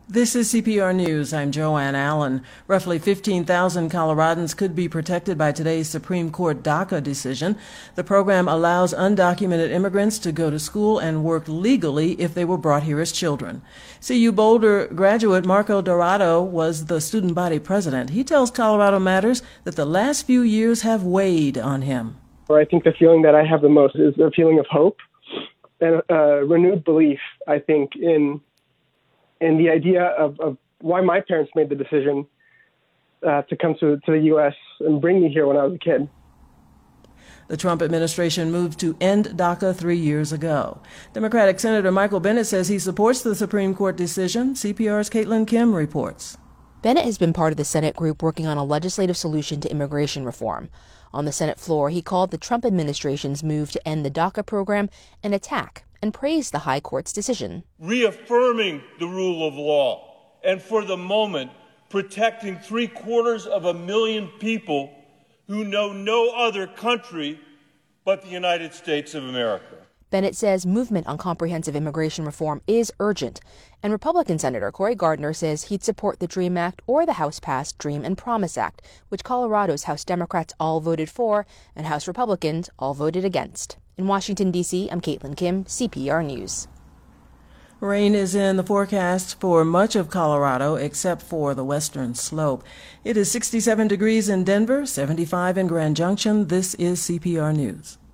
This is CPR News. I'm Joanne Allen. Roughly 15,000 Coloradans could be protected by today's Supreme Court DACA decision. The program allows undocumented immigrants to go to school and work legally if they were brought here as children. CU Boulder graduate Marco Dorado was the student body president. He tells Colorado Matters that the last few years have weighed on him. I think the feeling that I have the most is a feeling of hope and renewed belief, I think, in the idea of why my parents made the decision to come to the U.S. and bring me here when I was a kid. The Trump administration moved to end DACA 3 years ago. Democratic Senator Michael Bennet says he supports the Supreme Court decision. CPR's Caitlin Kim reports. Bennet has been part of the Senate group working on a legislative solution to immigration reform. On the Senate floor, he called the Trump administration's move to end the DACA program an attack and praised the High Court's decision. Reaffirming the rule of law and, for the moment, protecting 750,000 people who know no other country but the United States of America. Bennet says movement on comprehensive immigration reform is urgent, and Republican Senator Cory Gardner says he'd support the DREAM Act or the House-passed Dream and Promise Act, which Colorado's House Democrats all voted for and House Republicans all voted against. In Washington, D.C., I'm Caitlin Kim, CPR News. Rain is in the forecast for much of Colorado except for the western slope. It is 67 degrees in Denver, 75 in Grand Junction. This is CPR News.